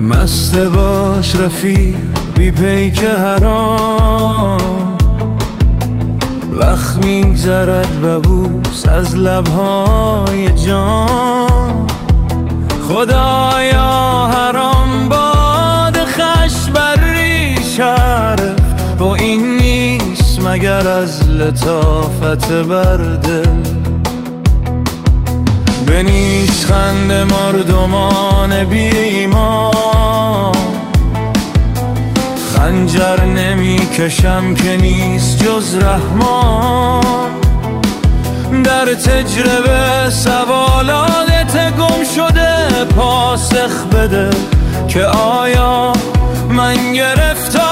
مست باش رفیق بی پیک حرام، وقت میگذرد و بوس از لبهای جان. خدایا حرام باد خش بر ریش حرف، و این نیست مگر از لطافت بر دل. بنیش خند مردمان بی ایمان، خنجر نمی کشم که نیست جز رحمان. در تجربه سوالات گم شده پاسخ بده، که آیا من گرفتار